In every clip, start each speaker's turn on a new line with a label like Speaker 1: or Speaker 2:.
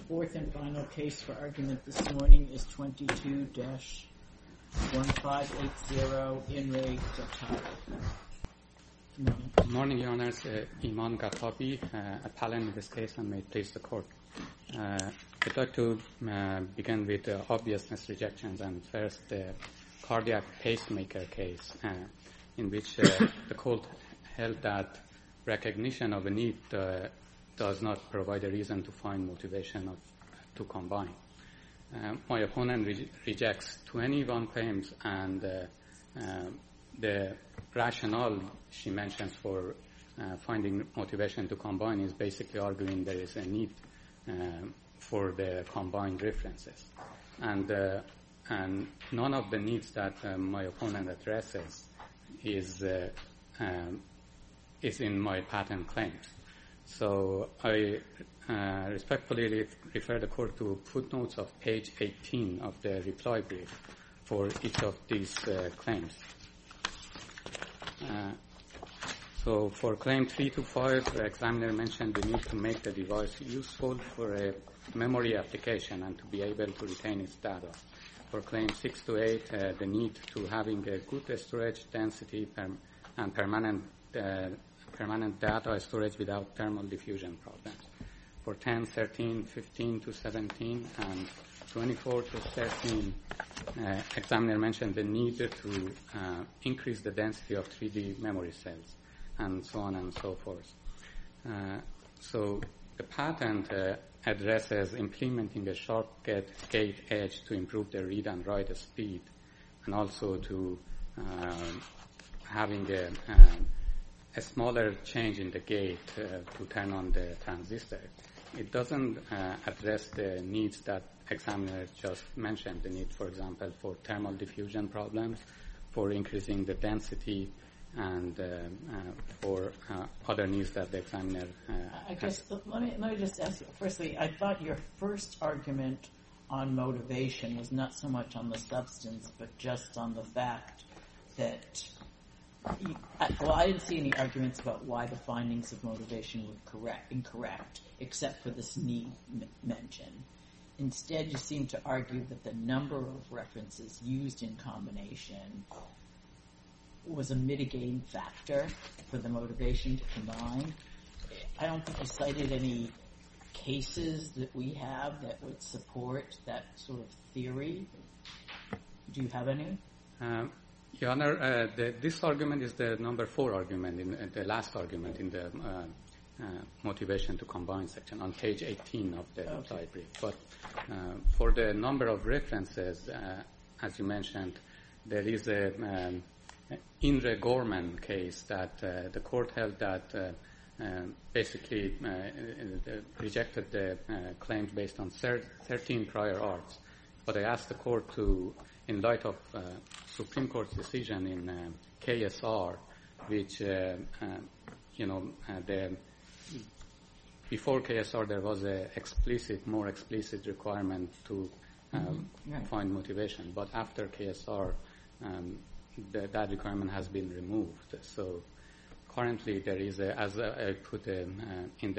Speaker 1: fourth and final case for argument this morning is 22-1580 in re Ghattabi.
Speaker 2: Good morning, Your Honors. Iman Ghattabi, appellant in this case, and may it please the Court. I'd like to begin with the obviousness rejections, and first the cardiac pacemaker case, in which the Court held that recognition of a need does not provide a reason to find motivation to combine. My opponent rejects 21 claims, and the rationale she mentions for finding motivation to combine is basically arguing there is a need for the combined references. And none of the needs that my opponent addresses is in my patent claims. So I respectfully refer the Court to footnotes of page 18 of the reply brief for each of these claims. So for claim 3 to 5, the examiner mentioned the need to make the device useful for a memory application and to be able to retain its data. For claim 6 to 8, the need to having a good storage density and permanent data storage without thermal diffusion problems. For 10, 13, 15 to 17, and 24 to 13, examiner mentioned the need to increase the density of 3D memory cells, and so on and so forth. So the patent addresses implementing a sharp gate edge to improve the read and write speed, and also to having a smaller change in the gate to turn on the transistor. It doesn't address the needs that examiner just mentioned, the need, for example, for thermal diffusion problems, for increasing the density, and for other needs that the examiner
Speaker 1: I guess, let me just ask you, firstly, I thought your first argument on motivation was not so much on the substance, but just on the fact that, I didn't see any arguments about why the findings of motivation were incorrect, except for this need mention. Instead, you seem to argue that the number of references used in combination was a mitigating factor for the motivation to combine. I don't think you cited any cases that we have that would support that sort of theory. Do you have any?
Speaker 2: Your Honor, this argument is the number 4 argument, in the last argument in the motivation to combine section on page 18 of the reply brief. But for the number of references, as you mentioned, there is a in the Gorman case that the Court held that basically rejected the claims based on 13 prior arts. But I asked the Court to, in light of Supreme Court's decision in KSR, which, before KSR there was a more explicit requirement to find motivation. But after KSR, that requirement has been removed. So currently there is as I put in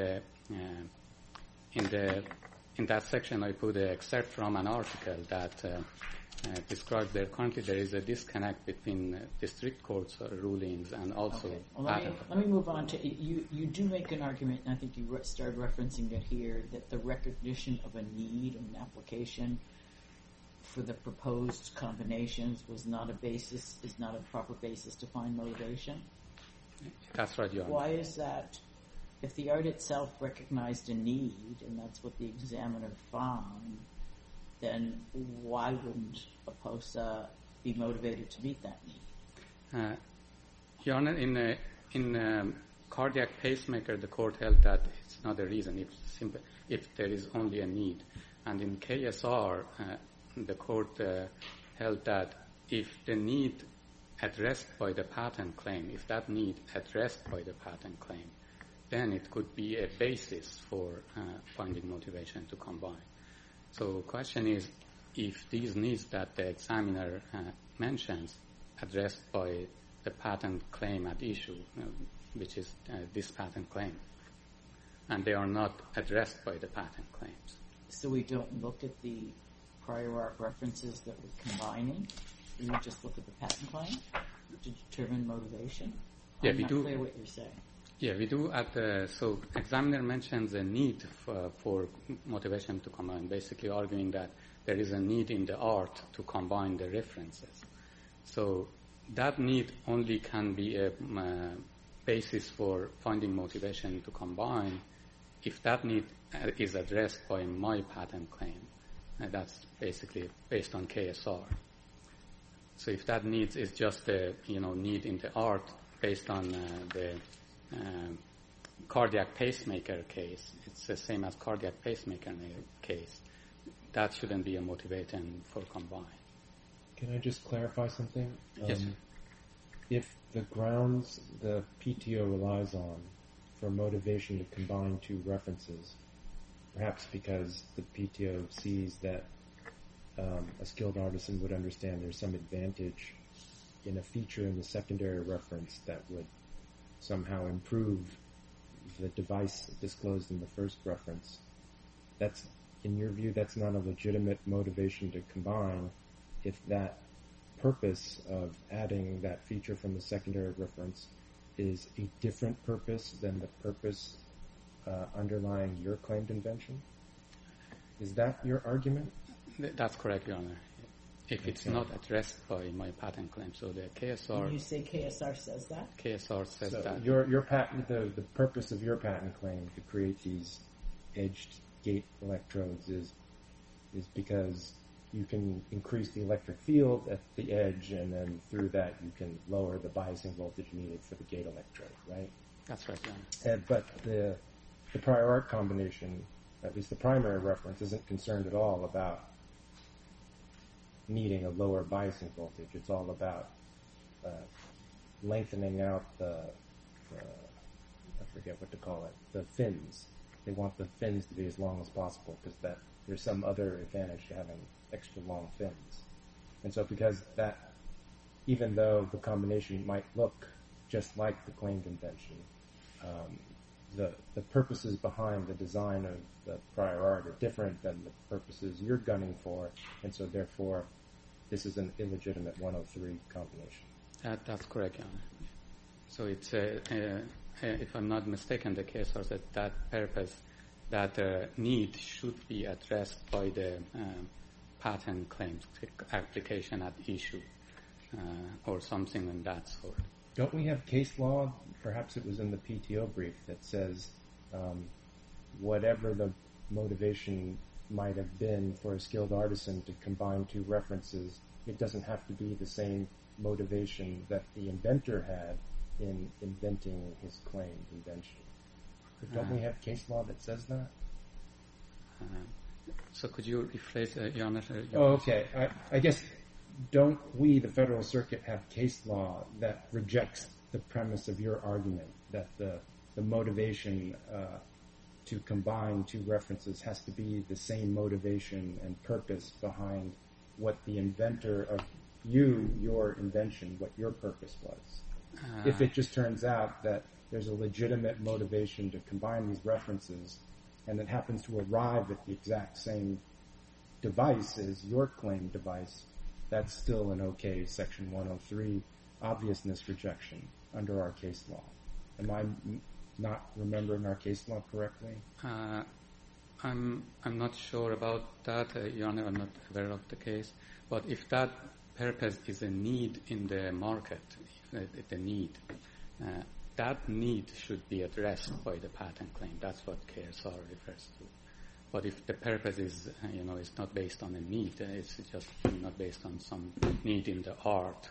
Speaker 2: that section, I put an excerpt from an article that described that currently there is a disconnect between district courts rulings and also.
Speaker 1: Okay. Well, let me move on to you. You do make an argument, and I think you started referencing it here, that the recognition of a need in an application for the proposed combinations is not a proper basis to find motivation.
Speaker 2: That's right, Your Honor.
Speaker 1: Why is that? If the art itself recognized a need, and that's what the examiner found, then why wouldn't a POSA be motivated to meet that need?
Speaker 2: Your Honor, in cardiac pacemaker, the Court held that it's not a reason if there is only a need. And in KSR, the Court held that if the need addressed by the patent claim, if that need addressed by the patent claim, then it could be a basis for finding motivation to combine. So the question is, if these needs that the examiner mentions addressed by the patent claim at issue, which is this patent claim, and they are not addressed by the patent claims.
Speaker 1: So we don't look at the prior art references that we're combining? We just look at the patent claim to determine motivation?
Speaker 2: Yeah,
Speaker 1: I'm
Speaker 2: we
Speaker 1: not
Speaker 2: do.
Speaker 1: clear what you're saying.
Speaker 2: Yeah, we do. So examiner mentions a need for motivation to combine, basically arguing that there is a need in the art to combine the references. So that need only can be a basis for finding motivation to combine if that need is addressed by my patent claim. That's basically based on KSR. So if that need is just a need in the art based on the cardiac pacemaker case, it's the same as cardiac pacemaker case. That shouldn't be a motivation for combine.
Speaker 3: Can I just clarify something?
Speaker 2: Yes.
Speaker 3: If the grounds the PTO relies on for motivation to combine two references, perhaps because the PTO sees that a skilled artisan would understand there's some advantage in a feature in the secondary reference that would somehow improve the device disclosed in the first reference, that's, in your view, that's not a legitimate motivation to combine if that purpose of adding that feature from the secondary reference is a different purpose than the purpose underlying your claimed invention? Is that your argument?
Speaker 2: That's correct, Your Honor. If it's not addressed by my patent claim, so the KSR...
Speaker 1: When you say KSR says that?
Speaker 2: KSR says
Speaker 3: So
Speaker 2: that.
Speaker 3: your patent, the purpose of your patent claim to create these edged gate electrodes is because you can increase the electric field at the edge, and then through that you can lower the biasing voltage needed for the gate electrode, right?
Speaker 2: That's right, Your Honor.
Speaker 3: But the prior art combination, at least the primary reference, isn't concerned at all about needing a lower biasing voltage. It's all about lengthening out I forget what to call it, the fins. They want the fins to be as long as possible because there's some other advantage to having extra long fins. And so because that, even though the combination might look just like the claimed invention, the purposes behind the design of the prior art are different than the purposes you're gunning for, and so therefore this is an illegitimate 103 combination.
Speaker 2: That's correct, Your Honor. So it's, if I'm not mistaken, the case was that purpose, that need should be addressed by the patent claims application at issue, or something in that sort.
Speaker 3: Don't we have case law, perhaps it was in the PTO brief, that says whatever the motivation might have been for a skilled artisan to combine two references, it doesn't have to be the same motivation that the inventor had in inventing his claimed invention. Don't we have case law that says that?
Speaker 2: So could you rephrase, Your Honor?
Speaker 3: Okay. I guess, don't we, the Federal Circuit, have case law that rejects the premise of your argument that the motivation to combine two references has to be the same motivation and purpose behind what the inventor of your invention, what your purpose was? If it just turns out that there's a legitimate motivation to combine these references and it happens to arrive at the exact same device as your claimed device, that's still an okay Section 103 obviousness rejection under our case law. Am I not remembering our case law correctly?
Speaker 2: I'm not sure about that, Your Honor. I'm not aware of the case. But if that purpose is a need in the market, the need, that need should be addressed by the patent claim. That's what KSR refers to. But if the purpose is, it's not based on a need, it's just not based on some need in the art,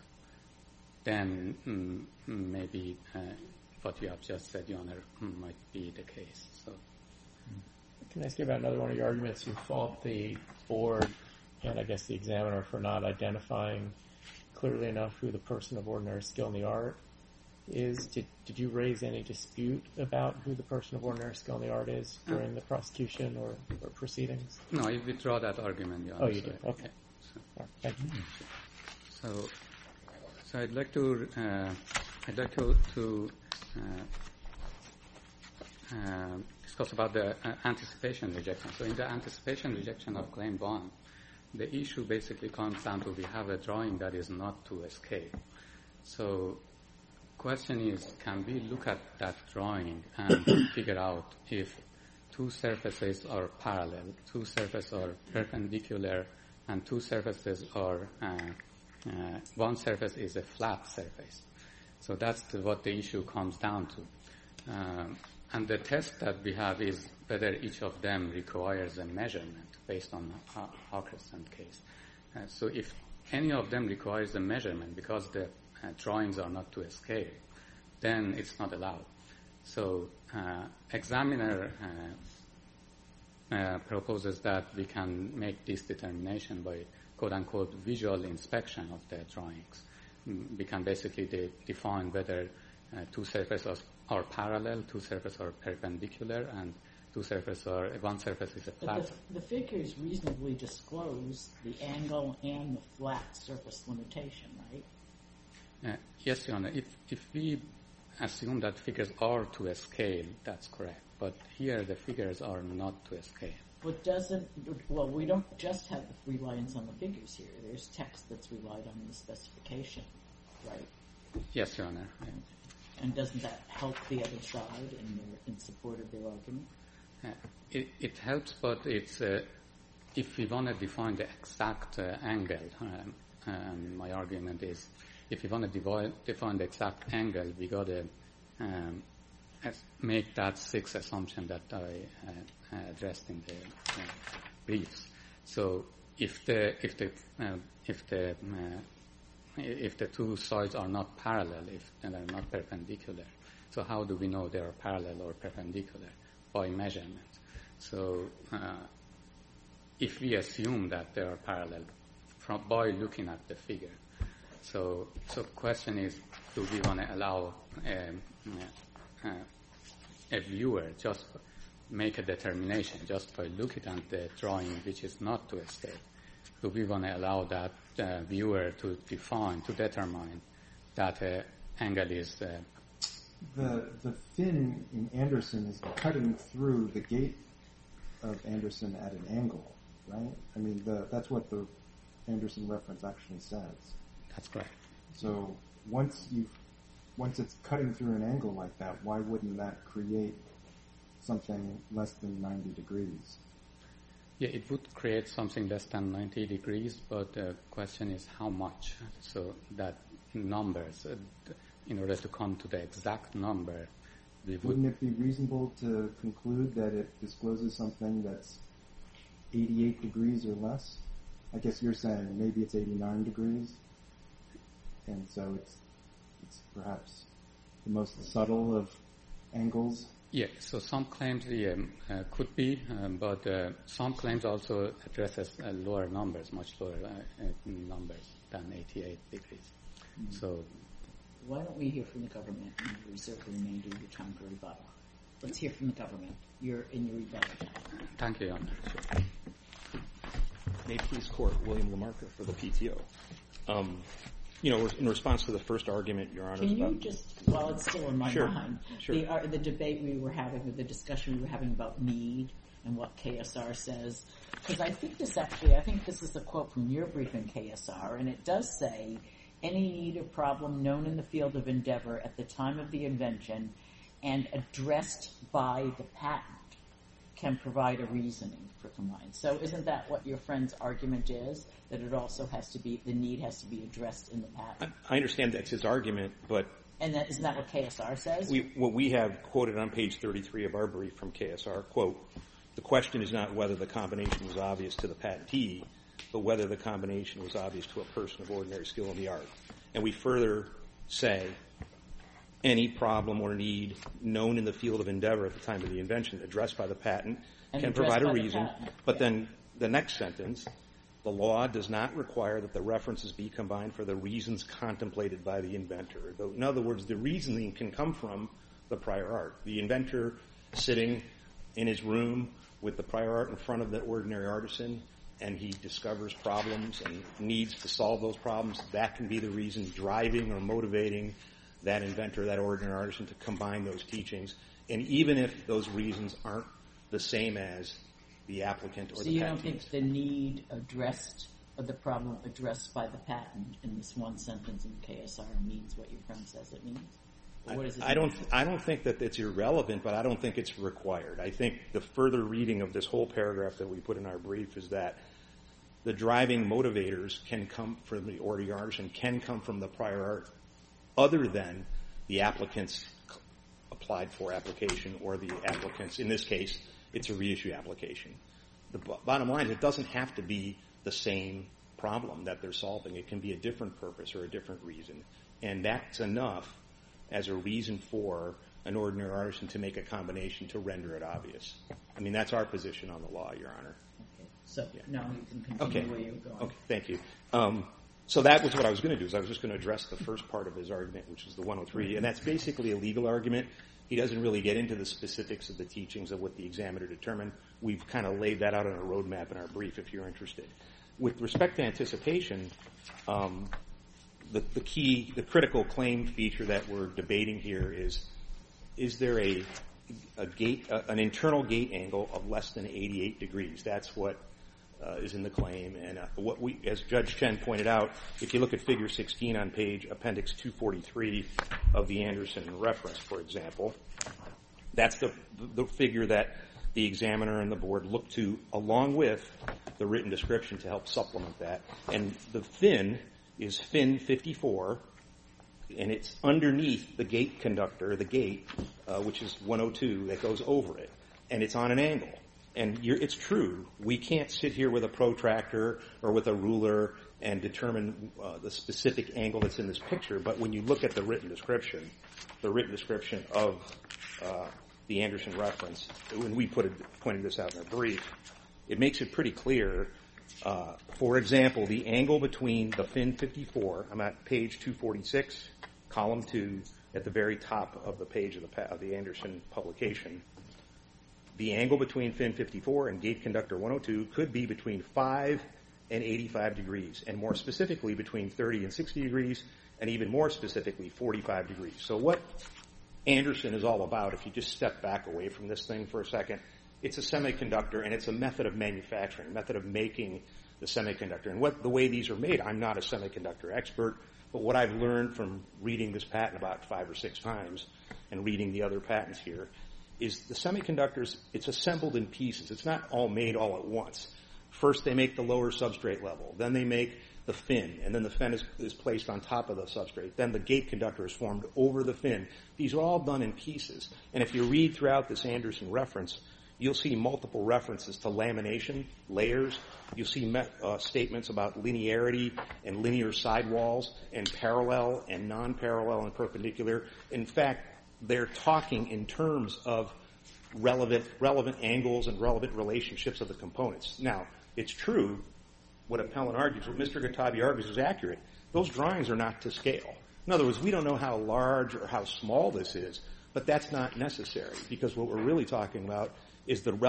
Speaker 2: then maybe what you have just said, Your Honor, might be the case. So,
Speaker 4: can I ask you about another one of your arguments? You fault the board and I guess the examiner for not identifying clearly enough who the person of ordinary skill in the art is. Did you raise any dispute about who the person of ordinary skill in the art is during the prosecution or proceedings?
Speaker 2: No, I withdraw that argument, Your Honor.
Speaker 4: Oh, you did? Okay.
Speaker 2: So,
Speaker 4: all right, thank you.
Speaker 2: So I'd like to discuss about the anticipation rejection. So in the anticipation rejection of claim 1, the issue basically comes down to we have a drawing that is not to scale. So question is, can we look at that drawing and figure out if two surfaces are parallel, two surfaces are perpendicular, and two surfaces are, one surface is a flat surface. So that's what the issue comes down to. And the test that we have is whether each of them requires a measurement based on Hawkerson case. So if any of them requires a measurement because the drawings are not to scale, then it's not allowed. So examiner proposes that we can make this determination by quote-unquote visual inspection of the drawings. We can basically define whether two surfaces are parallel, two surfaces are perpendicular, and one surface is a flat.
Speaker 1: But the figures reasonably disclose the angle and the flat surface limitation, right?
Speaker 2: Yes, Your Honor. If we assume that figures are to a scale, that's correct. But here the figures are not to a scale.
Speaker 1: But we don't just have the reliance on the figures here. There's text that's relied on the specification, right?
Speaker 2: Yes, Your Honor.
Speaker 1: And doesn't that help the other side in support of their argument?
Speaker 2: It helps, but it's if we want to define the exact angle, my argument is if we want to define the exact angle, we got to make that 6 assumption that I addressed in the briefs. So if the two sides are not parallel, if they're not perpendicular, so how do we know they are parallel or perpendicular? By measurement. So if we assume that they are parallel by looking at the figure, so question is, do we want to allow a viewer just make a determination just by looking at the drawing which is not to a scale? Do we want to allow that viewer to determine that angle is
Speaker 5: the fin in Anderson is cutting through the gate of Anderson at an angle, right? I mean, that's what the Anderson reference actually says.
Speaker 2: That's correct.
Speaker 5: So once it's cutting through an angle like that, why wouldn't that create something less than 90 degrees?
Speaker 2: Yeah, it would create something less than 90 degrees, but the question is how much. So that numbers, in order to come to the exact number,
Speaker 5: wouldn't it be reasonable to conclude that it discloses something that's 88 degrees or less? I guess you're saying maybe it's 89 degrees, and so it's perhaps the most subtle of angles.
Speaker 2: Yeah, so some claims could be, but some claims also addresses lower numbers, much lower numbers than 88 degrees. Mm-hmm. So
Speaker 1: why don't we hear from the government and reserve the remainder of your time for rebuttal? Let's hear from the government. You're in your rebuttal time.
Speaker 2: Thank you, Your Honor. Sure.
Speaker 6: May it please court, William Lamarca for the PTO. In response to the first argument, Your Honor.
Speaker 1: Can you just, while it's still in my mind,
Speaker 6: sure.
Speaker 1: The debate we were having, or the discussion we were having about need and what KSR says, because I think this is a quote from your brief in KSR, and it does say, any need or problem known in the field of endeavor at the time of the invention and addressed by the patent can provide a reasoning for compliance. So isn't that what your friend's argument is, that it also has to be, the need has to be addressed in the patent?
Speaker 6: I understand that's his argument, but...
Speaker 1: And isn't that what KSR says?
Speaker 6: What we have quoted on page 33 of our brief from KSR, quote, the question is not whether the combination was obvious to the patentee, but whether the combination was obvious to a person of ordinary skill in the art. And we further say any problem or need known in the field of endeavor at the time of the invention addressed by the patent can provide a reason. But then the next sentence, the law does not require that the references be combined for the reasons contemplated by the inventor. In other words, the reasoning can come from the prior art. The inventor sitting in his room with the prior art in front of the ordinary artisan, and he discovers problems and needs to solve those problems, that can be the reason driving or motivating that inventor, that ordinary artisan, to combine those teachings. And even if those reasons aren't the same as the applicant or the patentee.
Speaker 1: So you don't think the need addressed, or the problem addressed by the patent in this one sentence in KSR means what your friend says it means? Or what does it mean?
Speaker 6: I don't think that it's irrelevant, but I don't think it's required. I think the further reading of this whole paragraph that we put in our brief is that the driving motivators can come from the already art and can come from the prior art other than the applicant's applied for application or the applicant's, in this case, it's a reissue application. The bottom line is it doesn't have to be the same problem that they're solving. It can be a different purpose or a different reason. And that's enough as a reason for an ordinary artisan to make a combination to render it obvious. I mean, that's our position on the law, Your Honor.
Speaker 1: Okay. So now you can continue where you were going.
Speaker 6: Okay, thank you. So that was what I was going to do, is I was just going to address the first part of his argument, which is the 103, and that's basically a legal argument. He doesn't really get into the specifics of the teachings of what the examiner determined. We've kind of laid that out on a roadmap in our brief if you're interested. With respect to anticipation, the critical claim feature that we're debating here is there an internal gate angle of less than 88 degrees? That's what is in the claim. And as Judge Chen pointed out, if you look at Figure 16 on page Appendix 243 of the Anderson reference, for example, that's the figure that the examiner and the board looked to along with the written description to help supplement that. And the fin is fin 54, and it's underneath the gate conductor, the gate, which is 102, that goes over it. And it's on an angle. And it's true, we can't sit here with a protractor or with a ruler and determine the specific angle that's in this picture, but when you look at the written description of the Anderson reference, when we pointed this out in our brief, it makes it pretty clear. For example, the angle between the fin 54, I'm at page 246, column 2, at the very top of the page of the Anderson publication. The angle between fin 54 and gate conductor 102 could be between 5 and 85 degrees, and more specifically between 30 and 60 degrees, and even more specifically 45 degrees. So what Anderson is all about, if you just step back away from this thing for a second, it's a semiconductor, and it's a method of manufacturing, a method of making the semiconductor. And the way these are made, I'm not a semiconductor expert, but what I've learned from reading this patent about 5 or 6 times and reading the other patents here is the semiconductors, it's assembled in pieces. It's not all made all at once. First they make the lower substrate level. Then they make the fin, and then the fin is placed on top of the substrate. Then the gate conductor is formed over the fin. These are all done in pieces. And if you read throughout this Anderson reference, you'll see multiple references to lamination, layers. You'll see statements about linearity and linear sidewalls and parallel and non-parallel and perpendicular. In fact, they're talking in terms of relevant angles and relevant relationships of the components. Now, it's true, what Appellant argues, what Mr. Gattabi argues is accurate. Those drawings are not to scale. In other words, we don't know how large or how small this is, but that's not necessary, because what we're really talking about is the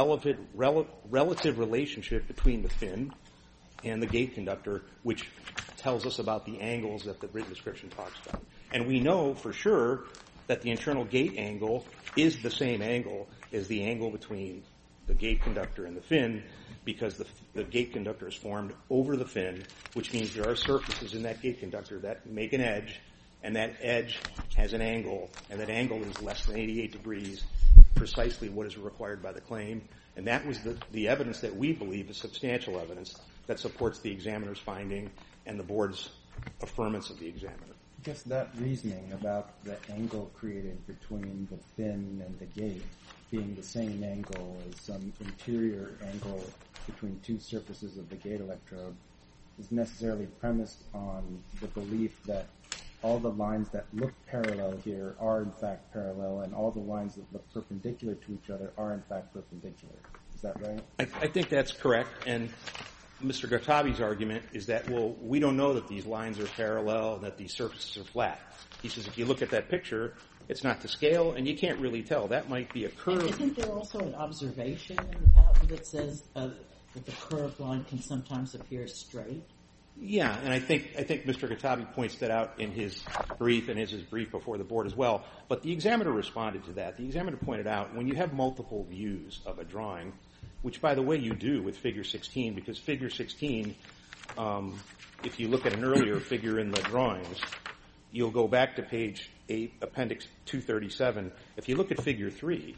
Speaker 6: relative relationship between the fin and the gate conductor, which tells us about the angles that the written description talks about. And we know for sure that the internal gate angle is the same angle as the angle between the gate conductor and the fin, because the gate conductor is formed over the fin, which means there are surfaces in that gate conductor that make an edge, and that edge has an angle, and that angle is less than 88 degrees, precisely what is required by the claim. And that was the evidence that we believe is substantial evidence that supports the examiner's finding and the board's affirmance of the examiner.
Speaker 5: I guess that reasoning about the angle created between the fin and the gate being the same angle as some interior angle between two surfaces of the gate electrode is necessarily premised on the belief that all the lines that look parallel here are in fact parallel, and all the lines that look perpendicular to each other are in fact perpendicular. Is that right?
Speaker 6: I think that's correct, and Mr. Gattabi's argument is that, well, we don't know that these lines are parallel, that these surfaces are flat. He says if you look at that picture, it's not to scale, and you can't really tell. That might be a curve.
Speaker 1: And isn't there also an observation in the patent that says that the curved line can sometimes appear straight?
Speaker 6: Yeah, and I think Mr. Katabi points that out in his brief and his brief before the board as well. But the examiner responded to that. The examiner pointed out when you have multiple views of a drawing, which, by the way, you do with Figure 16, because Figure 16, if you look at an earlier figure in the drawings, you'll go back to page 8, Appendix 237. If you look at Figure 3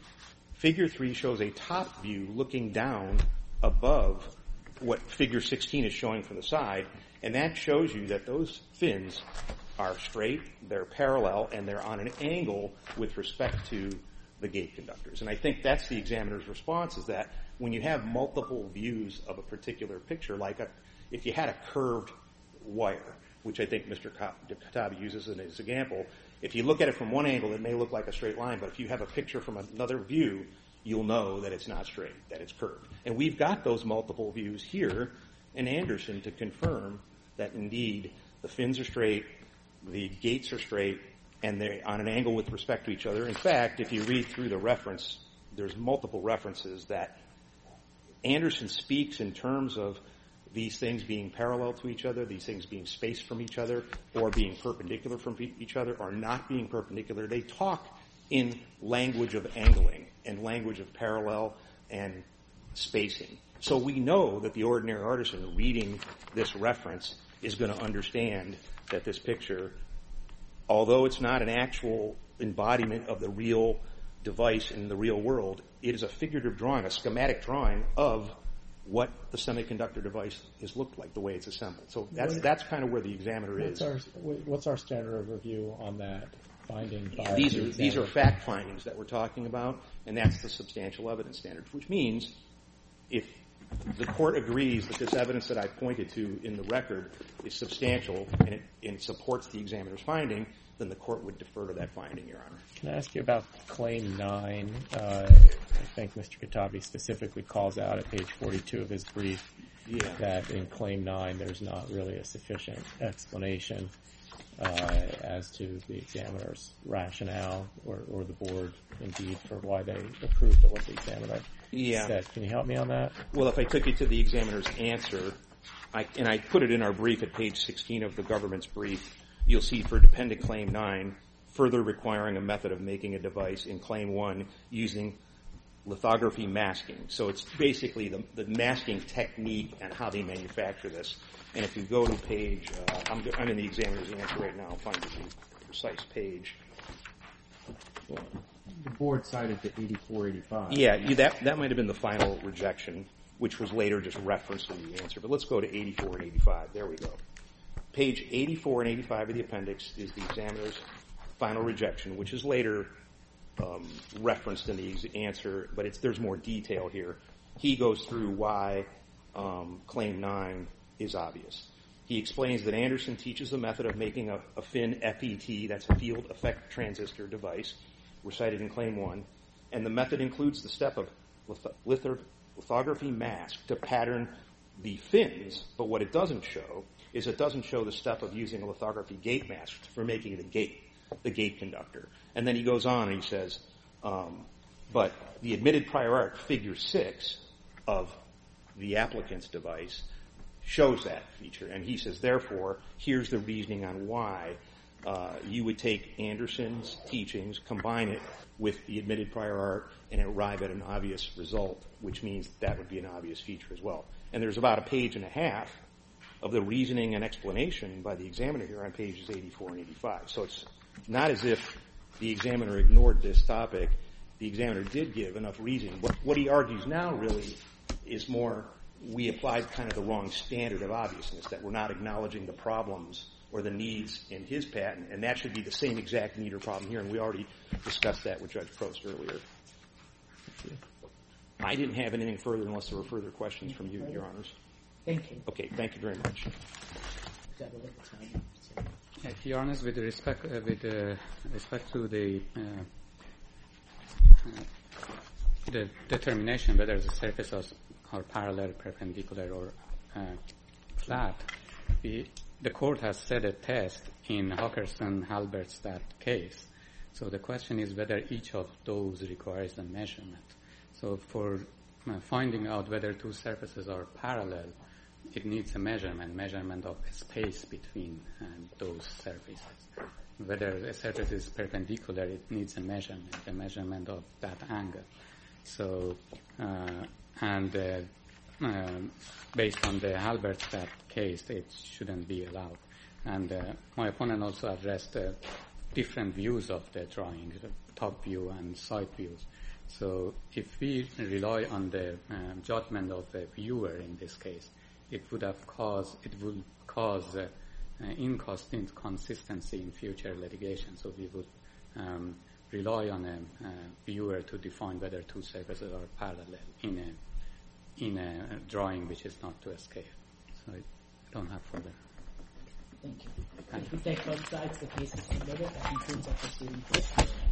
Speaker 6: shows a top view looking down above what Figure 16 is showing from the side, and that shows you that those fins are straight, they're parallel, and they're on an angle with respect to the gate conductors. And I think that's the examiner's response, is that when you have multiple views of a particular picture, like if you had a curved wire, which I think Mr. Katabi uses in his example, if you look at it from one angle, it may look like a straight line, but if you have a picture from another view, you'll know that it's not straight, that it's curved. And we've got those multiple views here in Anderson to confirm that indeed the fins are straight, the gates are straight, and they're on an angle with respect to each other. In fact, if you read through the reference, there's multiple references that Anderson speaks in terms of these things being parallel to each other, these things being spaced from each other, or being perpendicular from each other, or not being perpendicular. They talk in language of angling and language of parallel and spacing. So we know that the ordinary artisan reading this reference is going to understand that this picture, although it's not an actual embodiment of the real device in the real world, it is a figurative drawing, a schematic drawing of what the semiconductor device has looked like, the way it's assembled. So that's kind of where the examiner is.
Speaker 4: What's our standard of review on that finding? By
Speaker 6: These are fact findings that we're talking about, and that's the substantial evidence standard, which means if the court agrees that this evidence that I pointed to in the record is substantial and it supports the examiner's finding, then the court would defer to that finding, Your Honor.
Speaker 4: Can I ask you about Claim 9? I think Mr. Katabi specifically calls out at page 42 of his brief that in Claim 9 there's not really a sufficient explanation as to the examiner's rationale or the board, indeed, for why they approved of what the examiner said. Can you help me on that?
Speaker 6: Well, if I took you to the examiner's answer, and I put it in our brief at page 16 of the government's brief, you'll see for Dependent Claim 9, further requiring a method of making a device in Claim 1 using lithography masking. So it's basically the masking technique and how they manufacture this. And if you go to page, I'm in the examiner's answer right now. I'll find the precise page.
Speaker 5: The board cited the 8485.
Speaker 6: Yeah, that might have been the final rejection, which was later just referenced in the answer. But let's go to 84 and 85. There we go. Page 84 and 85 of the appendix is the examiner's final rejection, which is later referenced in the answer, but there's more detail here. He goes through why Claim 9 is obvious. He explains that Anderson teaches the method of making a FIN FET, that's a field effect transistor device, recited in Claim 1, and the method includes the step of lithography mask to pattern the fins, but what it doesn't show is it doesn't show the step of using a lithography gate mask for making the gate conductor. And then he goes on and he says, but the admitted prior art, Figure 6 of the applicant's device, shows that feature. And he says, therefore, here's the reasoning on why you would take Anderson's teachings, combine it with the admitted prior art, and arrive at an obvious result, which means that would be an obvious feature as well. And there's about a page and a half of the reasoning and explanation by the examiner here on pages 84 and 85. So it's not as if the examiner ignored this topic. The examiner did give enough reasoning. What he argues now really is more we applied kind of the wrong standard of obviousness, that we're not acknowledging the problems or the needs in his patent, and that should be the same exact need or problem here, and we already discussed that with Judge Prost earlier. I didn't have anything further unless there were further questions from you, Your Honors.
Speaker 1: Thank you.
Speaker 6: Okay, thank you very much.
Speaker 2: Your Honor, with respect to the determination whether the surfaces are parallel, perpendicular, or flat, the court has set a test in Hockerson-Halberstadt case. So the question is whether each of those requires a measurement. So for finding out whether two surfaces are parallel, it needs a measurement of space between those surfaces. Whether a surface is perpendicular, it needs a measurement of that angle. So, based on the Halberstadt case, it shouldn't be allowed. And my opponent also addressed different views of the drawing, the top view and side views. So if we rely on the judgment of the viewer in this case, it would cause inconsistency in future litigation. So we would rely on a viewer to define whether two surfaces are parallel in a drawing which is not to scale. So I don't have further.
Speaker 1: Thank you. We thank both sides. The case is submitted. That concludes our proceedings.